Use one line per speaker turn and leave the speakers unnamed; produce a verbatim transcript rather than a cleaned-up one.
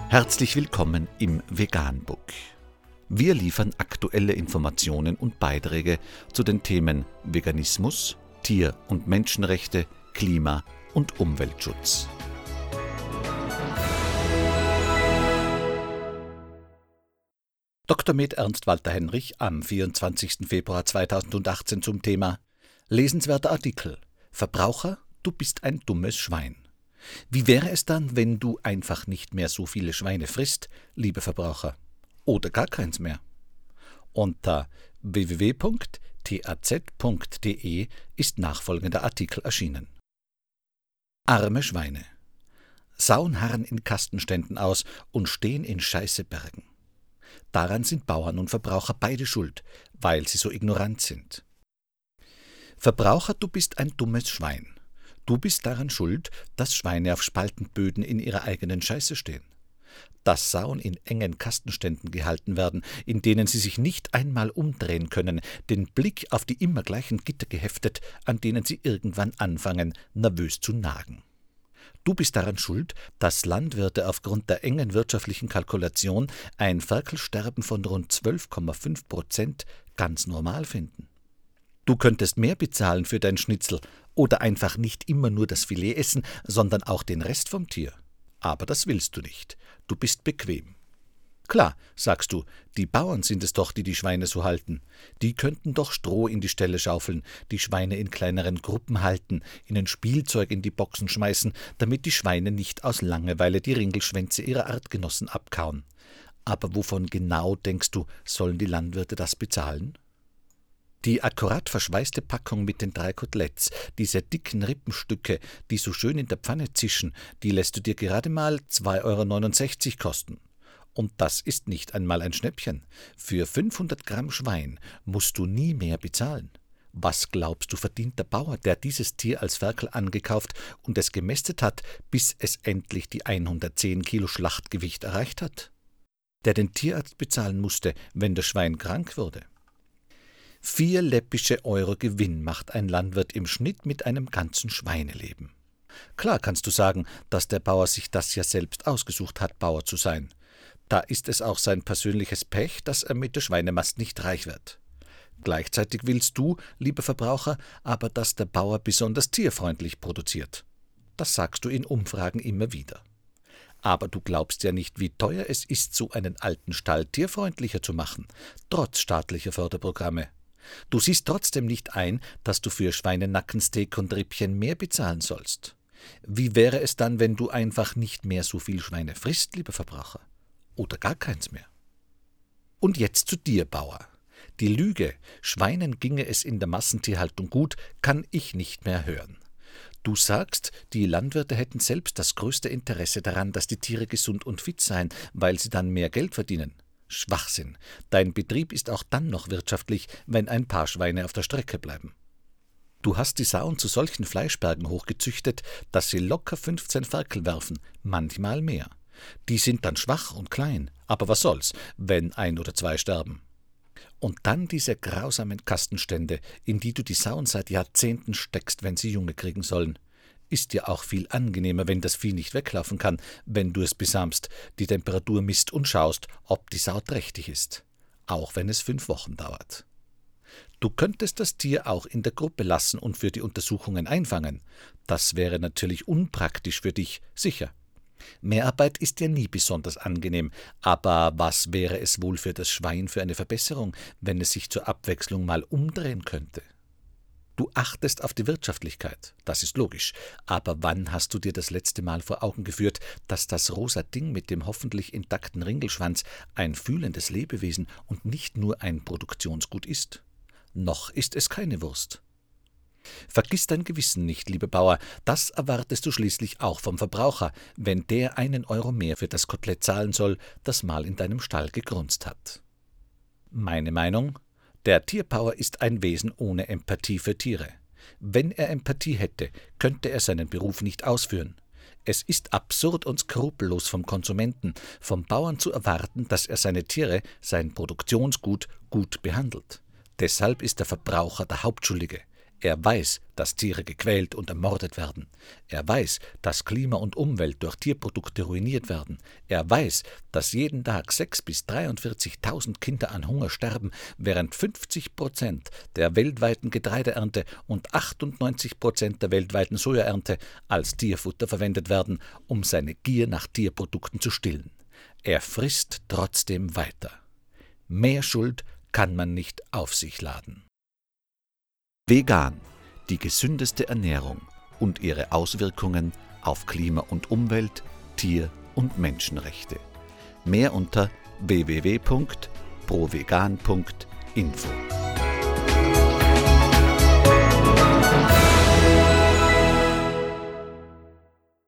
Herzlich willkommen im Veganbook. Wir liefern aktuelle Informationen und Beiträge zu den Themen Veganismus, Tier- und Menschenrechte, Klima- und Umweltschutz. Doktor med. Ernst Walter Henrich am vierundzwanzigsten Februar zweitausendachtzehn zum Thema Lesenswerter Artikel: Verbraucher, du bist ein dummes Schwein. Wie wäre es dann, wenn du einfach nicht mehr so viele Schweine frisst, liebe Verbraucher? Oder gar keins mehr? Unter w w w punkt t a z punkt d e ist nachfolgender Artikel erschienen. Arme Schweine. Sauen harren in Kastenständen aus und stehen in Scheißebergen. Daran sind Bauern und Verbraucher beide schuld, weil sie so ignorant sind. Verbraucher, du bist ein dummes Schwein. Du bist daran schuld, dass Schweine auf Spaltenböden in ihrer eigenen Scheiße stehen. Dass Sauen in engen Kastenständen gehalten werden, in denen sie sich nicht einmal umdrehen können, den Blick auf die immer gleichen Gitter geheftet, an denen sie irgendwann anfangen, nervös zu nagen. Du bist daran schuld, dass Landwirte aufgrund der engen wirtschaftlichen Kalkulation ein Ferkelsterben von rund zwölf Komma fünf Prozent ganz normal finden. Du könntest mehr bezahlen für dein Schnitzel oder einfach nicht immer nur das Filet essen, sondern auch den Rest vom Tier. Aber das willst du nicht. Du bist bequem. Klar, sagst du, die Bauern sind es doch, die die Schweine so halten. Die könnten doch Stroh in die Ställe schaufeln, die Schweine in kleineren Gruppen halten, ihnen Spielzeug in die Boxen schmeißen, damit die Schweine nicht aus Langeweile die Ringelschwänze ihrer Artgenossen abkauen. Aber wovon genau, denkst du, sollen die Landwirte das bezahlen? Die akkurat verschweißte Packung mit den drei Koteletts, diese dicken Rippenstücke, die so schön in der Pfanne zischen, die lässt du dir gerade mal zwei Euro neunundsechzig kosten. Und das ist nicht einmal ein Schnäppchen. Für fünfhundert Gramm Schwein musst du nie mehr bezahlen. Was glaubst du, verdient der Bauer, der dieses Tier als Ferkel angekauft und es gemästet hat, bis es endlich die hundertzehn Kilo Schlachtgewicht erreicht hat? Der den Tierarzt bezahlen musste, wenn das Schwein krank wurde. Vier läppische Euro Gewinn macht ein Landwirt im Schnitt mit einem ganzen Schweineleben. Klar kannst du sagen, dass der Bauer sich das ja selbst ausgesucht hat, Bauer zu sein. Da ist es auch sein persönliches Pech, dass er mit der Schweinemast nicht reich wird. Gleichzeitig willst du, lieber Verbraucher, aber, dass der Bauer besonders tierfreundlich produziert. Das sagst du in Umfragen immer wieder. Aber du glaubst ja nicht, wie teuer es ist, so einen alten Stall tierfreundlicher zu machen, trotz staatlicher Förderprogramme. Du siehst trotzdem nicht ein, dass du für Schweinenackensteak und Rippchen mehr bezahlen sollst. Wie wäre es dann, wenn du einfach nicht mehr so viel Schweine frisst, lieber Verbraucher? Oder gar keins mehr? Und jetzt zu dir, Bauer. Die Lüge, Schweinen ginge es in der Massentierhaltung gut, kann ich nicht mehr hören. Du sagst, die Landwirte hätten selbst das größte Interesse daran, dass die Tiere gesund und fit seien, weil sie dann mehr Geld verdienen. Schwachsinn. Dein Betrieb ist auch dann noch wirtschaftlich, wenn ein paar Schweine auf der Strecke bleiben. Du hast die Sauen zu solchen Fleischbergen hochgezüchtet, dass sie locker fünfzehn Ferkel werfen, manchmal mehr. Die sind dann schwach und klein, aber was soll's, wenn ein oder zwei sterben. Und dann diese grausamen Kastenstände, in die du die Sauen seit Jahrzehnten steckst, wenn sie Junge kriegen sollen. Ist ja auch viel angenehmer, wenn das Vieh nicht weglaufen kann, wenn du es besamst, die Temperatur misst und schaust, ob die Sau trächtig ist, auch wenn es fünf Wochen dauert. Du könntest das Tier auch in der Gruppe lassen und für die Untersuchungen einfangen. Das wäre natürlich unpraktisch für dich, sicher. Mehrarbeit ist ja nie besonders angenehm, aber was wäre es wohl für das Schwein für eine Verbesserung, wenn es sich zur Abwechslung mal umdrehen könnte? Du achtest auf die Wirtschaftlichkeit, das ist logisch, aber wann hast du dir das letzte Mal vor Augen geführt, dass das rosa Ding mit dem hoffentlich intakten Ringelschwanz ein fühlendes Lebewesen und nicht nur ein Produktionsgut ist? Noch ist es keine Wurst. Vergiss dein Gewissen nicht, lieber Bauer, das erwartest du schließlich auch vom Verbraucher, wenn der einen Euro mehr für das Kotelett zahlen soll, das mal in deinem Stall gegrunzt hat. Meine Meinung? Der Tierbauer ist ein Wesen ohne Empathie für Tiere. Wenn er Empathie hätte, könnte er seinen Beruf nicht ausführen. Es ist absurd und skrupellos vom Konsumenten, vom Bauern zu erwarten, dass er seine Tiere, sein Produktionsgut, gut behandelt. Deshalb ist der Verbraucher der Hauptschuldige. Er weiß, dass Tiere gequält und ermordet werden. Er weiß, dass Klima und Umwelt durch Tierprodukte ruiniert werden. Er weiß, dass jeden Tag sechs bis dreiundvierzigtausend Kinder an Hunger sterben, während fünfzig Prozent der weltweiten Getreideernte und achtundneunzig Prozent der weltweiten Sojaernte als Tierfutter verwendet werden, um seine Gier nach Tierprodukten zu stillen. Er frisst trotzdem weiter. Mehr Schuld kann man nicht auf sich laden. Vegan, die gesündeste Ernährung und ihre Auswirkungen auf Klima und Umwelt, Tier- und Menschenrechte. Mehr unter w w w punkt provegan punkt info.